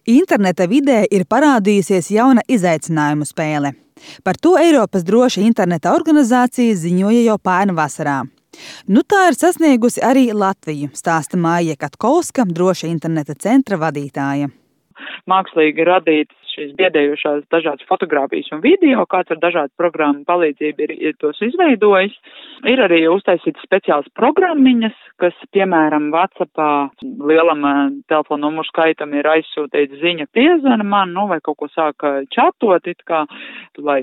Interneta vidē ir parādījusies jauna izaicinājumu spēle. Par to Eiropas droša interneta organizācija ziņoja jau pērn vasarā. Nu tā ir sasniegusi arī Latviju, stāsta Māja Katkovska, droša interneta centra vadītāja. Mākslīgi radītas šīs biedējošās dažādas fotogrāfijas un video, kāds ar dažādu programmu palīdzību ir tos izveidojis. Ir arī uztaisītas speciālas programmiņas, kas, piemēram, WhatsAppā lielam telefonu numuru skaitam ir aizsūtīta ziņa piezvana man, vai kaut ko sāk čatot, lai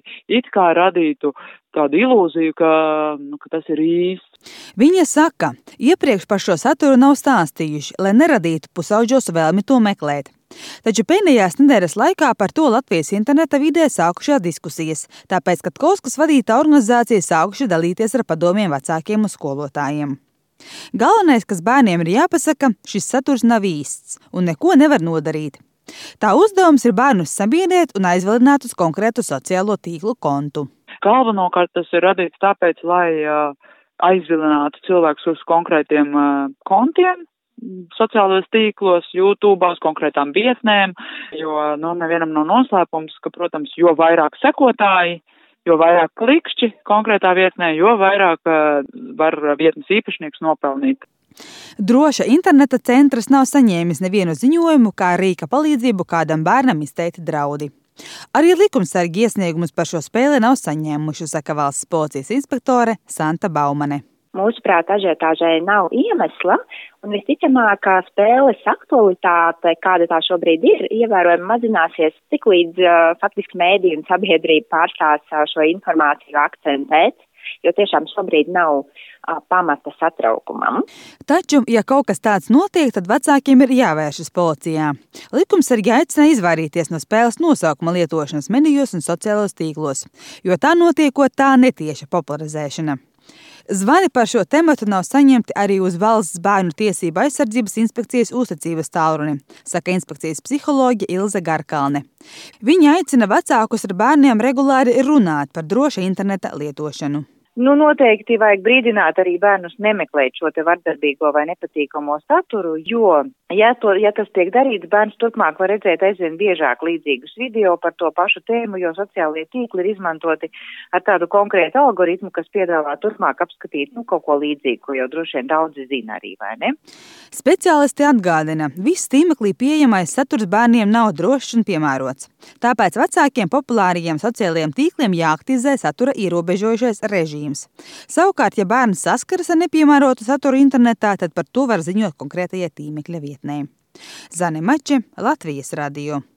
radītu tādu ilūziju, ka tas ir īsts. Viņa saka, iepriekš par šo saturu nav stāstījuši, lai neradītu pusauģos vēlmi to meklēt. Taču pēdējās nedēļas laikā par to Latvijas interneta vidē sākušās diskusijas, tāpēc, ka Katkovskas vadītā organizācija sākuši dalīties ar padomiem vecākiem un skolotājiem. Galvenais, kas bērniem ir jāpasaka, šis saturs nav īsts un neko nevar nodarīt. Tā uzdevums ir bērnus sabiedrēt un aizvilināt uz konkrētu sociālo tīklu kontu. Galvenokārt tas ir radīts tāpēc, lai aizvilinātu cilvēkus uz konkrētiem kontiem, sociālajos tīklos, YouTube, uz konkrētām vietnēm, jo nevienam nav noslēpums, ka, protams, jo vairāk sekotāji, jo vairāk klikšķi konkrētā vietnē, jo vairāk var vietnes īpašnieks nopelnīt. Droša interneta centrs nav saņēmis nevienu ziņojumu, kā rīka palīdzību kādam bērnam izteikti draudi. Arī likumsargi iesniegumus par šo spēli nav saņēmuši, saka valsts policijas inspektore Santa Baumane. Mūsuprāt, ažiotāžai nav iemesla, un visticamāk, ka spēles aktualitāte, kāda tā šobrīd ir, ievērojami mazināsies, tiklīdz faktiski mēdī un sabiedrība pārstās šo informāciju akcentēt, jo tiešām šobrīd nav pamata satraukumam. Taču, ja kaut kas tāds notiek, tad vecākiem ir jāvēršas policijā. Likumsargi aicina izvairīties no spēles nosaukuma lietošanas medijos un sociālos tīklos, jo tā notiekot tā netieša popularizēšana. Zvani par šo tematu nav saņemti arī uz Valsts bērnu tiesību aizsardzības inspekcijas uzticības tālruni, saka inspekcijas psiholoģe Ilze Garkalne. Viņa aicina vecākus ar bērniem regulāri runāt par droša interneta lietošanu. Noteikti vajag brīdināt arī bērnus nemeklēt šo te vardarbīgo vai nepatīkamo saturu, jo, ja tas tiek darīts, bērns turpmāk var redzēt aizvien biežāk līdzīgus video par to pašu tēmu, jo sociālie tīkli ir izmantoti ar tādu konkrētu algoritmu, kas piedāvā turpmāk apskatīt kaut ko līdzīgu, ko jau droši vien daudzi zina arī, vai ne? Speciālisti atgādina, viss tīmeklī pieejamais saturs bērniem nav drošs un piemērots. Tāpēc vecākiem populārajiem sociālajiem tīkliem jāaktivizē satura ierobežojušais režīms. Savukārt, ja bērns saskaras ar nepiemērotu saturu internetā, tad par to var ziņot konkrētajai tīmekļa vietnē. Zane Mače, Latvijas radio.